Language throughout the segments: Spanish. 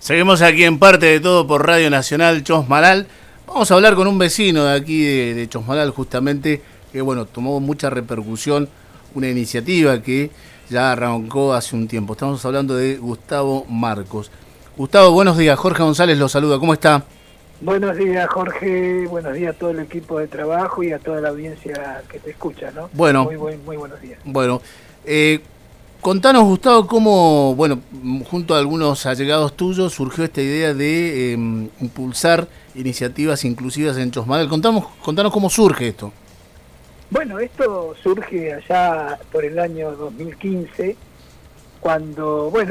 Seguimos aquí en Parte de Todo por Radio Nacional Chosmalal. Vamos a hablar con un vecino de aquí de Chosmalal justamente, que bueno, tomó mucha repercusión, una iniciativa que ya arrancó hace un tiempo. Estamos hablando de Gustavo Marcos. Gustavo, buenos días. Jorge González lo saluda. ¿Cómo está? Buenos días, Jorge. Buenos días a todo el equipo de trabajo y a toda la audiencia que te escucha, ¿no? Bueno. Muy buenos días. Bueno, contanos, Gustavo, cómo, bueno, junto a algunos allegados tuyos surgió esta idea de impulsar iniciativas inclusivas en Chosmalal. Contanos cómo surge esto. Bueno, esto surge allá por el año 2015, cuando, bueno,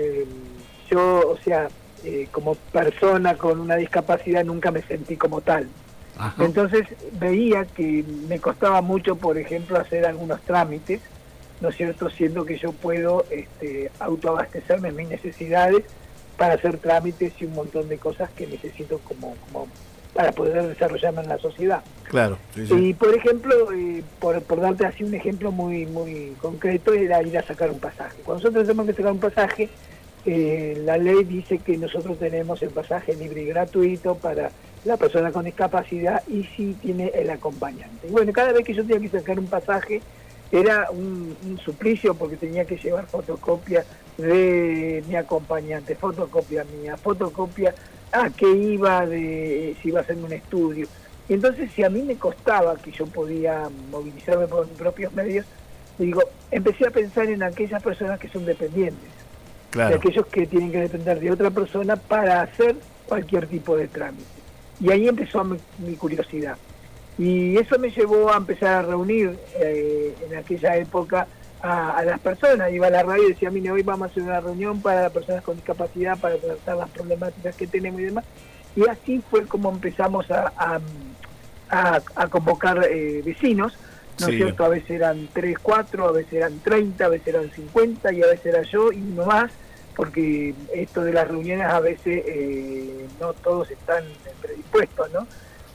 yo, como persona con una discapacidad nunca me sentí como tal. Ajá. Entonces veía que me costaba mucho, por ejemplo, hacer algunos trámites, ¿no es cierto?, siendo que yo puedo autoabastecerme en mis necesidades para hacer trámites y un montón de cosas que necesito como para poder desarrollarme en la sociedad. Claro. Sí. Y por ejemplo, por darte así un ejemplo muy concreto, era ir a sacar un pasaje. Cuando nosotros tenemos que sacar un pasaje, la ley dice que nosotros tenemos el pasaje libre y gratuito para la persona con discapacidad y si tiene el acompañante. Y bueno, cada vez que yo tenía que sacar un pasaje era un suplicio, porque tenía que llevar fotocopia de mi acompañante, fotocopia mía, fotocopia a que iba si iba a hacer un estudio. Y entonces, si a mí me costaba, que yo podía movilizarme por mis propios medios, empecé a pensar en aquellas personas que son dependientes. Claro. De aquellos que tienen que depender de otra persona para hacer cualquier tipo de trámite. Y ahí empezó mi curiosidad. Y eso me llevó a empezar a reunir en aquella época a las personas. Iba a la radio y decía, mire, hoy vamos a hacer una reunión para las personas con discapacidad, para tratar las problemáticas que tenemos y demás. Y así fue como empezamos a convocar vecinos, ¿no es cierto? A veces eran 3, 4, a veces eran 30, a veces eran 50 y a veces era yo y uno más, porque esto de las reuniones a veces no todos están predispuestos, ¿no?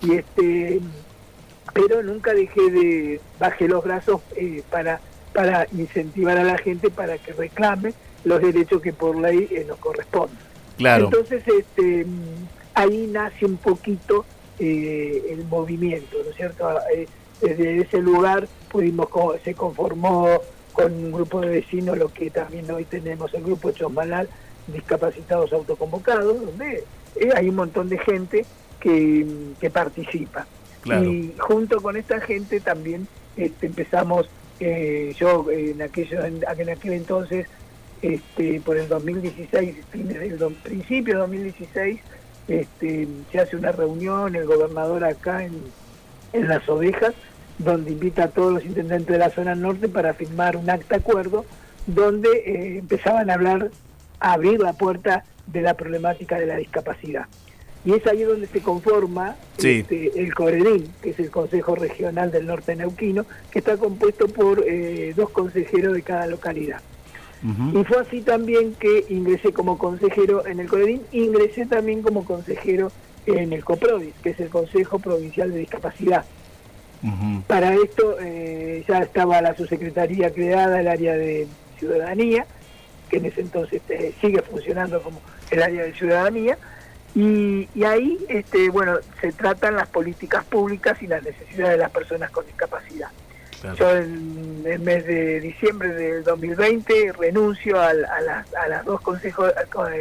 Pero nunca bajé los brazos para incentivar a la gente para que reclame los derechos que por ley nos corresponden. Claro. Entonces ahí nace un poquito el movimiento, ¿no es cierto? Desde ese lugar se conformó con un grupo de vecinos, lo que también hoy tenemos, el grupo Chosmalal, discapacitados autoconvocados, donde hay un montón de gente que participa. Claro. Y junto con esta gente también empezamos, yo en aquel entonces, por el 2016, principio de 2016, se hace una reunión, el gobernador acá en Las Ovejas, donde invita a todos los intendentes de la zona norte para firmar un acta acuerdo, donde empezaban a abrir la puerta de la problemática de la discapacidad. Y es ahí donde se conforma el COREDIN, que es el Consejo Regional del Norte Neuquino, que está compuesto por 2 consejeros de cada localidad. Uh-huh. Y fue así también que ingresé como consejero en el COREDIN, ingresé también como consejero en el COPRODIS, que es el Consejo Provincial de Discapacidad. Uh-huh. Para esto ya estaba la subsecretaría creada, el área de ciudadanía, que en ese entonces sigue funcionando como el área de ciudadanía, y ahí se tratan las políticas públicas y las necesidades de las personas con discapacidad. Claro. Yo en el mes de diciembre del 2020 renuncio a los dos consejos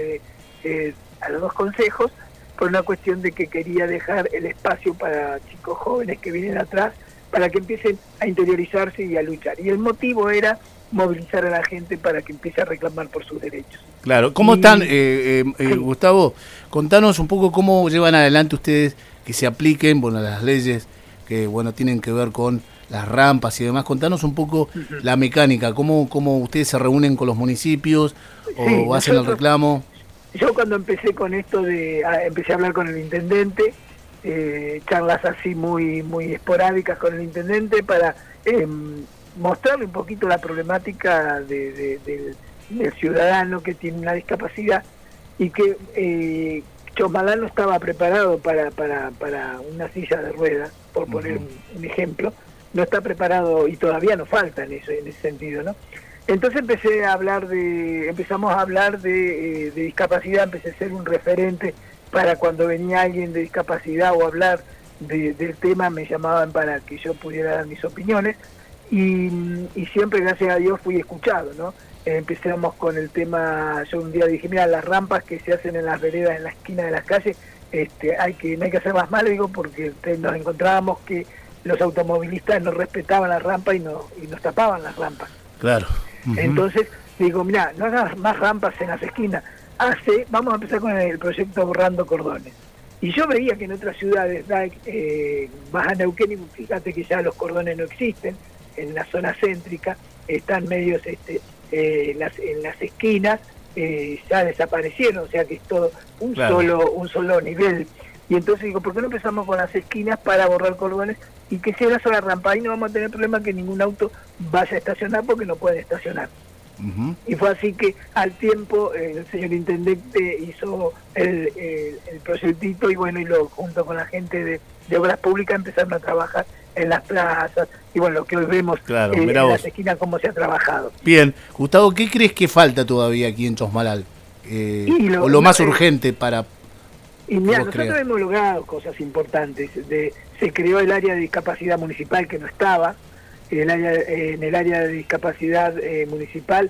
por una cuestión de que quería dejar el espacio para chicos jóvenes que vienen atrás, para que empiecen a interiorizarse y a luchar. Y el motivo era movilizar a la gente para que empiece a reclamar por sus derechos. Claro. ¿Cómo están, Gustavo? Contanos un poco cómo llevan adelante ustedes que se apliquen, las leyes que, tienen que ver con las rampas y demás. Contanos un poco la mecánica, cómo ustedes se reúnen con los municipios o hacen el reclamo. Yo cuando empecé con esto empecé a hablar con el intendente, charlas así muy esporádicas con el intendente para mostrarle un poquito la problemática del ciudadano que tiene una discapacidad y que Chosmalal no estaba preparado para una silla de ruedas, por poner un ejemplo, no está preparado y todavía nos falta en ese sentido, ¿no? Entonces empezamos a hablar de discapacidad, empecé a ser un referente para cuando venía alguien de discapacidad o hablar del tema, me llamaban para que yo pudiera dar mis opiniones y siempre, gracias a Dios, fui escuchado, ¿no? Empezamos con el tema, yo un día dije, mira, las rampas que se hacen en las veredas, en la esquina de las calles, no hay que hacer más mal, digo, porque nos encontrábamos que los automovilistas no respetaban la rampa y nos tapaban las rampas. Claro. Entonces digo, mira, no hagas más rampas en las esquinas, vamos a empezar con el proyecto Borrando Cordones. Y yo veía que en otras ciudades, vas a Neuquén y fíjate que ya los cordones no existen, en la zona céntrica están medios en las esquinas, ya desaparecieron, o sea que es todo un solo nivel. Y entonces digo, ¿por qué no empezamos con las esquinas para borrar cordones y que sea una sola rampa? Ahí no vamos a tener problema que ningún auto vaya a estacionar porque no pueden estacionar. Y fue así que al tiempo el señor intendente hizo el proyectito y bueno, junto con la gente de obras públicas empezaron a trabajar en las plazas y bueno, lo que hoy vemos en las esquinas, cómo se ha trabajado. Bien, Gustavo, ¿qué crees que falta todavía aquí en Chosmalal? O lo más urgente para... Y mira, nosotros hemos logrado cosas importantes. Se creó el área de discapacidad municipal que no estaba. En el área de discapacidad municipal,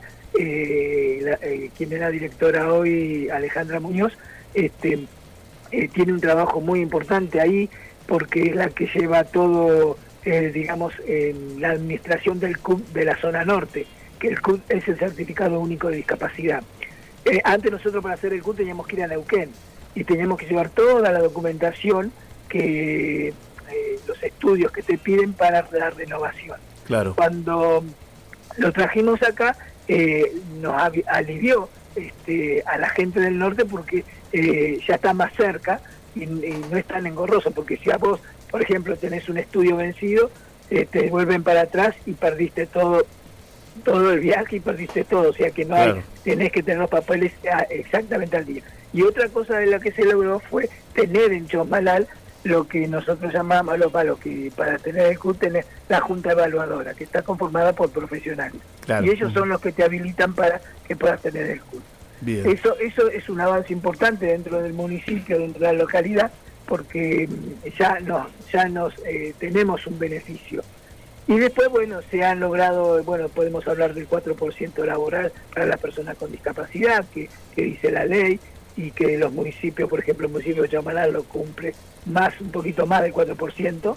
quien era directora hoy, Alejandra Muñoz, tiene un trabajo muy importante ahí porque es la que lleva todo, digamos, la administración del CUT de la zona norte, que el CUT es el Certificado Único de Discapacidad. Antes nosotros para hacer el CUT teníamos que ir a Neuquén y teníamos que llevar toda la documentación que los estudios que te piden para la renovación. Claro. Cuando lo trajimos acá, nos alivió a la gente del norte porque ya está más cerca y no es tan engorroso, porque si a vos, por ejemplo, tenés un estudio vencido, te vuelven para atrás y perdiste todo el viaje y perdiste todo, o sea que no hay, tenés que tener los papeles exactamente al día. Y otra cosa de la que se logró fue tener en Chosmalal lo que nosotros llamamos, para tener el CUT, tener la Junta Evaluadora, que está conformada por profesionales. Y ellos son los que te habilitan para que puedas tener el CUT. Bien. Eso es un avance importante dentro del municipio, dentro de la localidad, porque ya nos tenemos un beneficio. Y después, bueno, se han logrado, bueno, podemos hablar del 4% laboral para las personas con discapacidad, que dice la ley, y que los municipios, por ejemplo, el municipio de Chosmalal lo cumple un poquito más del 4%,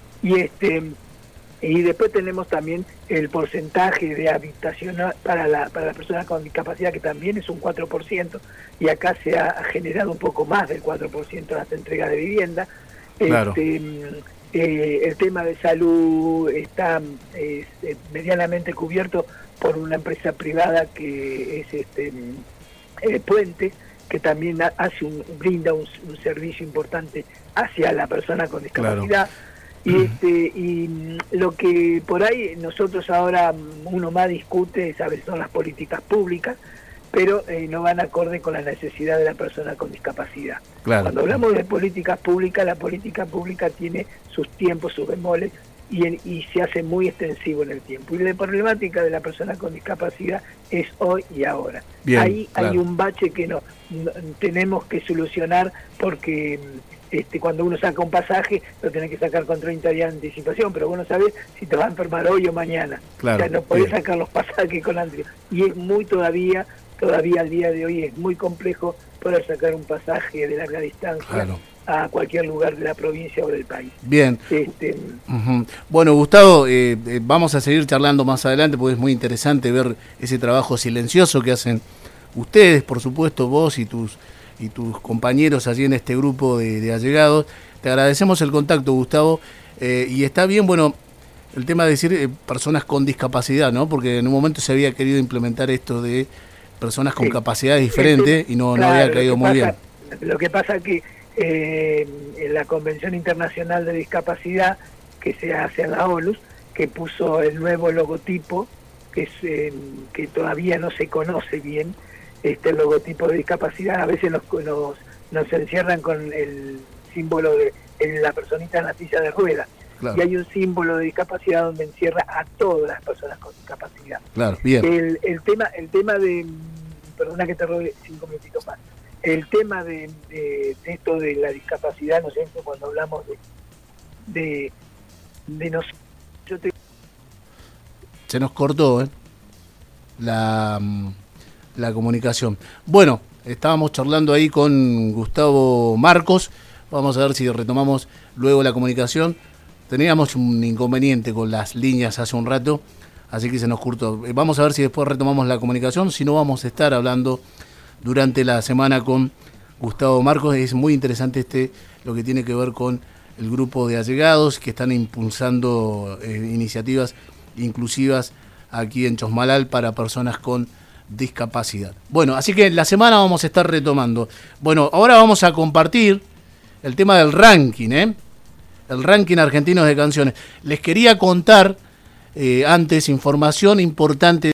y después tenemos también el porcentaje de habitación para las personas con discapacidad, que también es un 4%, y acá se ha generado un poco más del 4% de las entregas de vivienda. Claro. El tema de salud está medianamente cubierto por una empresa privada que es Puente, que también brinda un servicio importante hacia la persona con discapacidad. Y lo que por ahí nosotros ahora uno más discute, ¿sabes? Son las políticas públicas, pero no van acorde con la necesidad de la persona con discapacidad. Cuando hablamos de políticas públicas, la política pública tiene sus tiempos, sus bemoles, y se hace muy extensivo en el tiempo. Y la problemática de la persona con discapacidad es hoy y ahora. Ahí hay un bache que no tenemos que solucionar, porque cuando uno saca un pasaje lo tenés que sacar con 30 días de anticipación, pero vos no sabés si te va a enfermar hoy o mañana. O sea, no podés sacar los pasajes con antes. Y es muy todavía al día de hoy es muy complejo poder sacar un pasaje de larga distancia a cualquier lugar de la provincia o del país. Bien. Bueno, Gustavo, vamos a seguir charlando más adelante porque es muy interesante ver ese trabajo silencioso que hacen ustedes, por supuesto, vos y tus compañeros allí en este grupo de allegados. Te agradecemos el contacto, Gustavo, y está bien, bueno, el tema de decir personas con discapacidad, ¿no? Porque en un momento se había querido implementar esto de personas con capacidades diferentes y no había caído muy bien. Lo que pasa es que en la Convención Internacional de Discapacidad que se hace en la ONU, que puso el nuevo logotipo, que todavía no se conoce bien, el logotipo de discapacidad, a veces nos encierran con el símbolo de la personita en la silla de ruedas, Claro. y hay un símbolo de discapacidad donde encierra a todas las personas con discapacidad. Claro, bien. El tema de, perdona que te robe 5 minutitos más, el tema de esto de la discapacidad, ¿no es cierto? Cuando hablamos de nosotros, Se nos cortó la comunicación. Bueno, estábamos charlando ahí con Gustavo Marcos. Vamos a ver si retomamos luego la comunicación. Teníamos un inconveniente con las líneas hace un rato, así que se nos cortó. Vamos a ver si después retomamos la comunicación. Si no, vamos a estar hablando durante la semana con Gustavo Marcos. Es muy interesante lo que tiene que ver con el grupo de allegados que están impulsando iniciativas inclusivas aquí en Chosmalal para personas con discapacidad. Bueno, así que la semana vamos a estar retomando. Bueno, ahora vamos a compartir el tema del ranking, el ranking argentino de canciones. Les quería contar antes información importante.